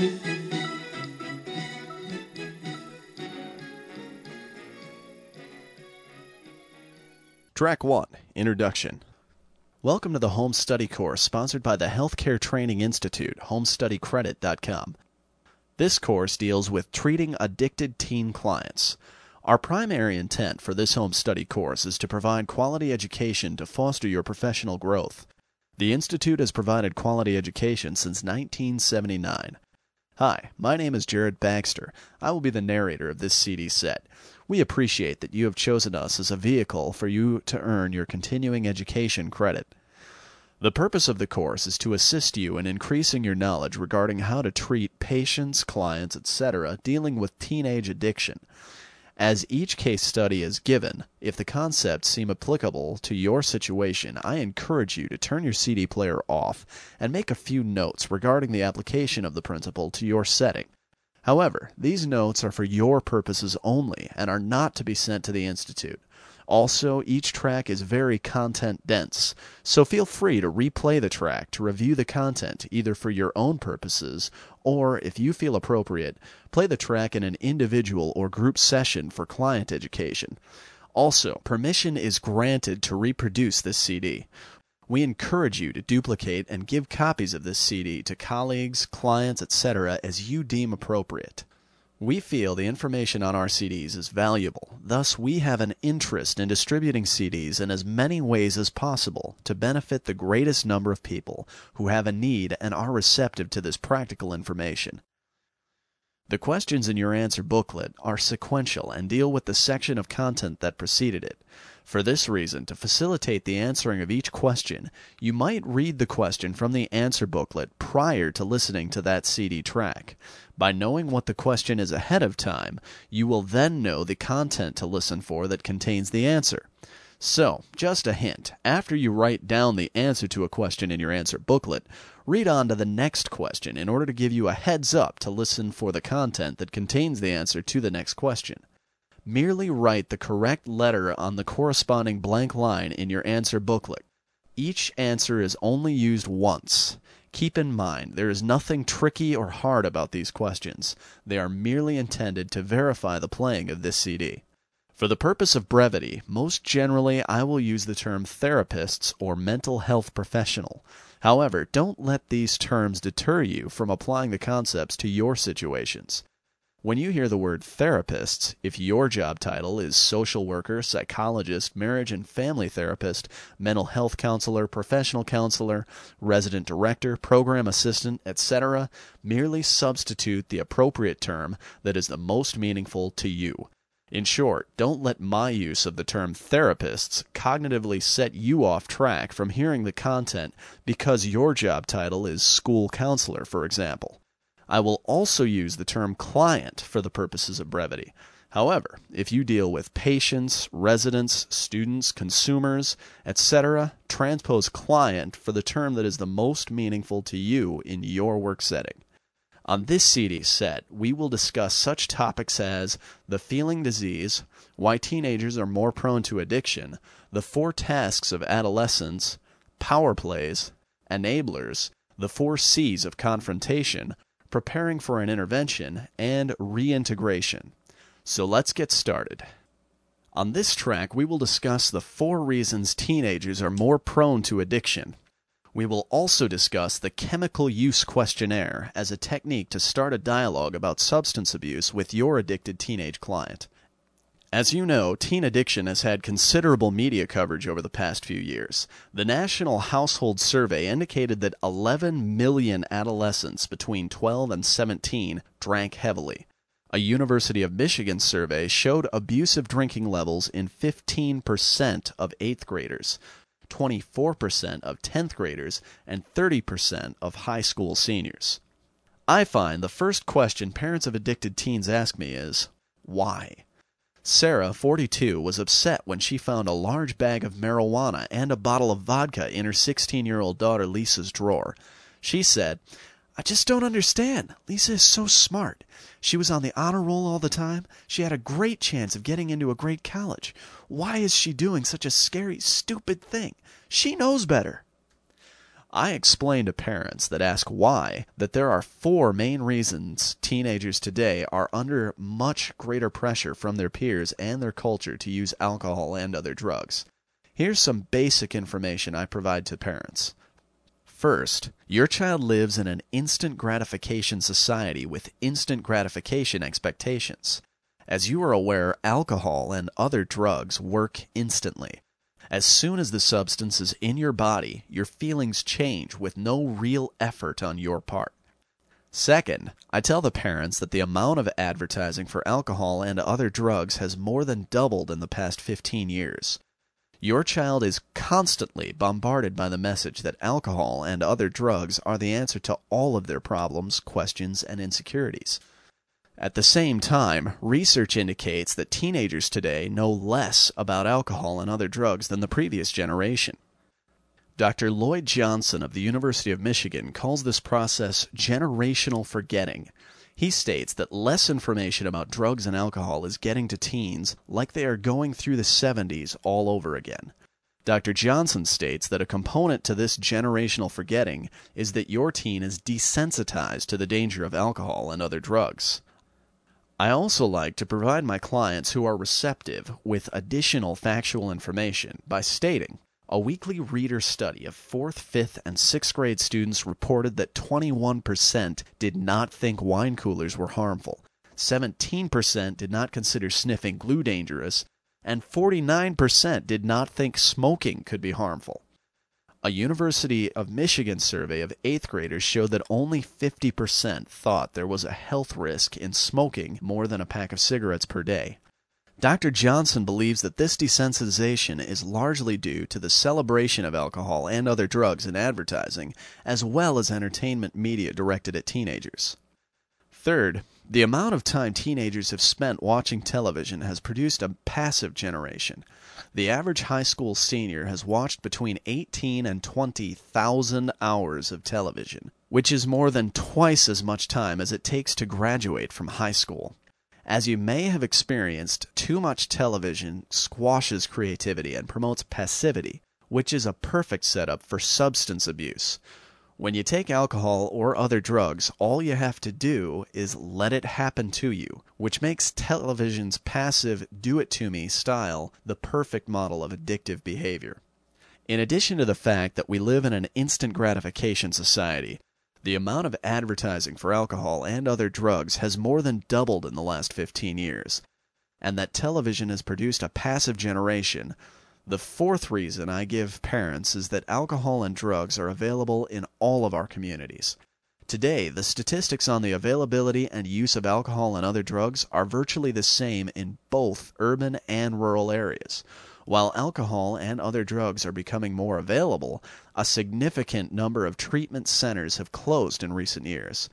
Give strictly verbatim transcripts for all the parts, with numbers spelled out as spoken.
Track one, Introduction. Welcome to the Home Study course sponsored by the Healthcare Training Institute, home study credit dot com. This course deals with treating addicted teen clients. Our primary intent for this home study course is to provide quality education to foster your professional growth. The Institute has provided quality education since nineteen seventy-nine. Hi, my name is Jared Baxter. I will be the narrator of this C D set. We appreciate that you have chosen us as a vehicle for you to earn your continuing education credit. The purpose of the course is to assist you in increasing your knowledge regarding how to treat patients, clients, et cetera dealing with teenage addiction. As each case study is given, if the concepts seem applicable to your situation, I encourage you to turn your C D player off and make a few notes regarding the application of the principle to your setting. However, these notes are for your purposes only and are not to be sent to the Institute. Also, each track is very content-dense, so feel free to replay the track to review the content either for your own purposes or, if you feel appropriate, play the track in an individual or group session for client education. Also, permission is granted to reproduce this C D. We encourage you to duplicate and give copies of this C D to colleagues, clients, et cetera as you deem appropriate. We feel the information on our C Ds is valuable, thus we have an interest in distributing C Ds in as many ways as possible to benefit the greatest number of people who have a need and are receptive to this practical information. The questions in your answer booklet are sequential and deal with the section of content that preceded it. For this reason, to facilitate the answering of each question, you might read the question from the answer booklet prior to listening to that C D track. By knowing what the question is ahead of time, you will then know the content to listen for that contains the answer. So, just a hint, after you write down the answer to a question in your answer booklet, read on to the next question in order to give you a heads up to listen for the content that contains the answer to the next question. Merely write the correct letter on the corresponding blank line in your answer booklet. Each answer is only used once. Keep in mind, there is nothing tricky or hard about these questions. They are merely intended to verify the playing of this C D. For the purpose of brevity, most generally I will use the term therapists or mental health professional. However, don't let these terms deter you from applying the concepts to your situations. When you hear the word therapists, if your job title is social worker, psychologist, marriage and family therapist, mental health counselor, professional counselor, resident director, program assistant, et cetera, merely substitute the appropriate term that is the most meaningful to you. In short, don't let my use of the term therapists cognitively set you off track from hearing the content because your job title is school counselor, for example. I will also use the term client for the purposes of brevity. However, if you deal with patients, residents, students, consumers, et cetera, transpose client for the term that is the most meaningful to you in your work setting. On this C D set, we will discuss such topics as the feeling disease, why teenagers are more prone to addiction, the four tasks of adolescence, power plays, enablers, the four C's of confrontation, preparing for an intervention, and reintegration. So let's get started. On this track, we will discuss the four reasons teenagers are more prone to addiction. We will also discuss the chemical use questionnaire as a technique to start a dialogue about substance abuse with your addicted teenage client. As you know, teen addiction has had considerable media coverage over the past few years. The National Household Survey indicated that eleven million adolescents between twelve and seventeen drank heavily. A University of Michigan survey showed abusive drinking levels in fifteen percent of eighth graders, twenty-four percent of tenth graders, and thirty percent of high school seniors. I find the first question parents of addicted teens ask me is, why? Sarah, forty-two, was upset when she found a large bag of marijuana and a bottle of vodka in her sixteen-year-old daughter Lisa's drawer. She said, "I just don't understand. Lisa is so smart. She was on the honor roll all the time. She had a great chance of getting into a great college. Why is she doing such a scary, stupid thing? She knows better." I explain to parents that ask why that there are four main reasons teenagers today are under much greater pressure from their peers and their culture to use alcohol and other drugs. Here's some basic information I provide to parents. First, your child lives in an instant gratification society with instant gratification expectations. As you are aware, alcohol and other drugs work instantly. As soon as the substance is in your body, your feelings change with no real effort on your part. Second, I tell the parents that the amount of advertising for alcohol and other drugs has more than doubled in the past fifteen years. Your child is constantly bombarded by the message that alcohol and other drugs are the answer to all of their problems, questions, and insecurities. At the same time, research indicates that teenagers today know less about alcohol and other drugs than the previous generation. Doctor Lloyd Johnson of the University of Michigan calls this process generational forgetting. He states that less information about drugs and alcohol is getting to teens like they are going through the seventies all over again. Doctor Johnson states that a component to this generational forgetting is that your teen is desensitized to the danger of alcohol and other drugs. I also like to provide my clients who are receptive with additional factual information by stating, a weekly reader study of fourth, fifth, and sixth grade students reported that twenty-one percent did not think wine coolers were harmful, seventeen percent did not consider sniffing glue dangerous, and forty-nine percent did not think smoking could be harmful. A University of Michigan survey of eighth graders showed that only fifty percent thought there was a health risk in smoking more than a pack of cigarettes per day. Doctor Johnson believes that this desensitization is largely due to the celebration of alcohol and other drugs in advertising, as well as entertainment media directed at teenagers. Third, the amount of time teenagers have spent watching television has produced a passive generation. The average high school senior has watched between eighteen and twenty thousand hours of television, which is more than twice as much time as it takes to graduate from high school. As you may have experienced, too much television squashes creativity and promotes passivity, which is a perfect setup for substance abuse. When you take alcohol or other drugs, all you have to do is let it happen to you, which makes television's passive do-it-to-me style the perfect model of addictive behavior. In addition to the fact that we live in an instant gratification society, the amount of advertising for alcohol and other drugs has more than doubled in the last fifteen years, and that television has produced a passive generation. The fourth reason I give parents is that alcohol and drugs are available in all of our communities. Today, the statistics on the availability and use of alcohol and other drugs are virtually the same in both urban and rural areas. While alcohol and other drugs are becoming more available, a significant number of treatment centers have closed in recent years.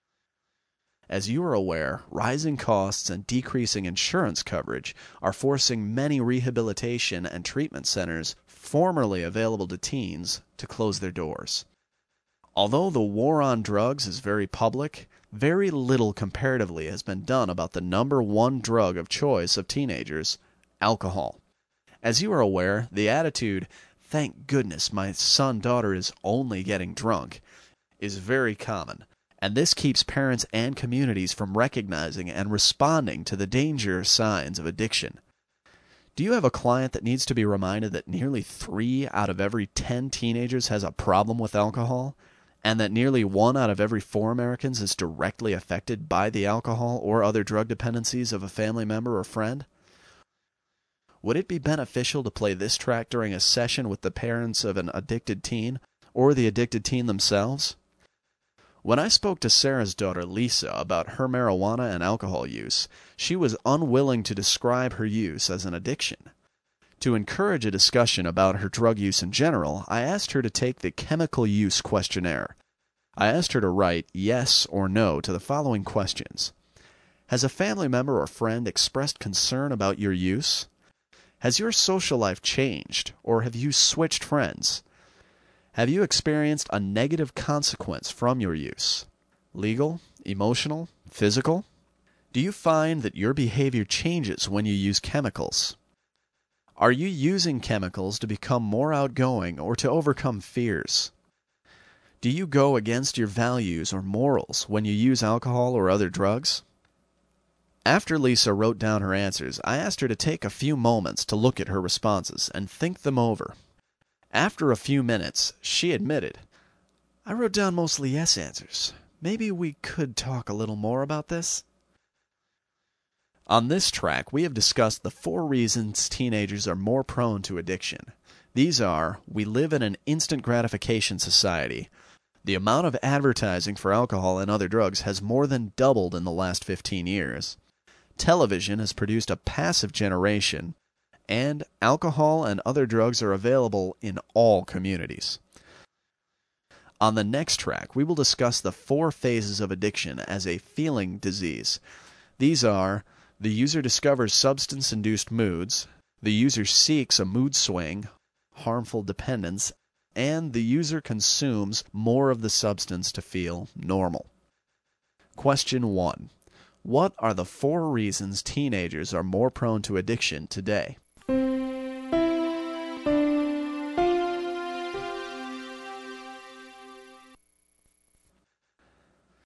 As you are aware, rising costs and decreasing insurance coverage are forcing many rehabilitation and treatment centers formerly available to teens to close their doors. Although the war on drugs is very public, very little comparatively has been done about the number one drug of choice of teenagers, alcohol. As you are aware, the attitude, "Thank goodness my son, daughter is only getting drunk," is very common, and this keeps parents and communities from recognizing and responding to the danger signs of addiction. Do you have a client that needs to be reminded that nearly three out of every ten teenagers has a problem with alcohol, and that nearly one out of every four Americans is directly affected by the alcohol or other drug dependencies of a family member or friend? Would it be beneficial to play this track during a session with the parents of an addicted teen or the addicted teen themselves? When I spoke to Sarah's daughter Lisa about her marijuana and alcohol use, she was unwilling to describe her use as an addiction. To encourage a discussion about her drug use in general, I asked her to take the chemical use questionnaire. I asked her to write yes or no to the following questions. Has a family member or friend expressed concern about your use? Has your social life changed, or have you switched friends? Have you experienced a negative consequence from your use? Legal, emotional, physical? Do you find that your behavior changes when you use chemicals? Are you using chemicals to become more outgoing or to overcome fears? Do you go against your values or morals when you use alcohol or other drugs? After Lisa wrote down her answers, I asked her to take a few moments to look at her responses and think them over. After a few minutes, she admitted, "I wrote down mostly yes answers. Maybe we could talk a little more about this?" On this track, we have discussed the four reasons teenagers are more prone to addiction. These are: we live in an instant gratification society. The amount of advertising for alcohol and other drugs has more than doubled in the last fifteen years. Television has produced a passive generation, and alcohol and other drugs are available in all communities. On the next track, we will discuss the four phases of addiction as a feeling disease. These are: the user discovers substance-induced moods, the user seeks a mood swing, harmful dependence, and the user consumes more of the substance to feel normal. Question one. What are the four reasons teenagers are more prone to addiction today?